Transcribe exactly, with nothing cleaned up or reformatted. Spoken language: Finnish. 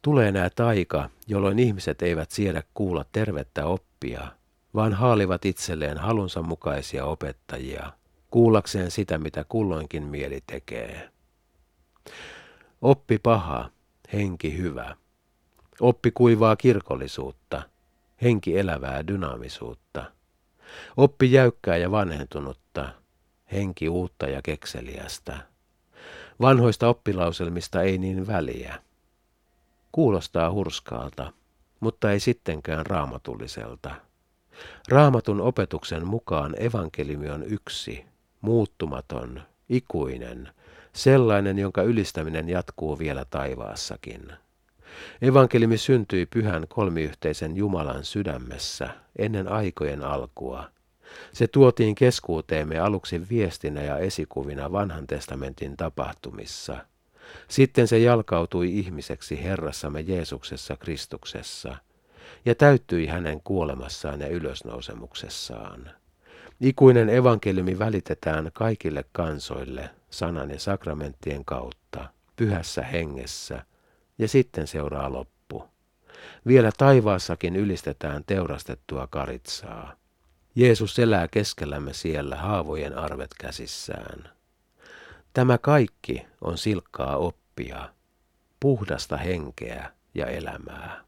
Tulee nää taika, jolloin ihmiset eivät siedä kuulla tervettä oppia, vaan haalivat itselleen halunsa mukaisia opettajia, kuullakseen sitä, mitä kulloinkin mieli tekee. Oppi paha, henki hyvä. Oppi kuivaa kirkollisuutta, henki elävää dynaamisuutta. Oppi jäykkää ja vanhentunutta, henki uutta ja kekseliästä. Vanhoista oppilauselmista ei niin väliä. Kuulostaa hurskaalta, mutta ei sittenkään raamatulliselta. Raamatun opetuksen mukaan evankeliumi on yksi, muuttumaton, ikuinen, sellainen, jonka ylistäminen jatkuu vielä taivaassakin. Evankeliumi syntyi pyhän kolmiyhteisen Jumalan sydämessä ennen aikojen alkua. Se tuotiin keskuuteemme aluksi viestinä ja esikuvina vanhan testamentin tapahtumissa. Sitten se jalkautui ihmiseksi Herrassamme Jeesuksessa Kristuksessa ja täyttyi hänen kuolemassaan ja ylösnousemuksessaan. Ikuinen evankeliumi välitetään kaikille kansoille sanan ja sakramenttien kautta, pyhässä hengessä, ja sitten seuraa loppu. Vielä taivaassakin ylistetään teurastettua karitsaa. Jeesus elää keskellämme siellä haavojen arvet käsissään. Tämä kaikki on silkkaa oppia, puhdasta henkeä ja elämää.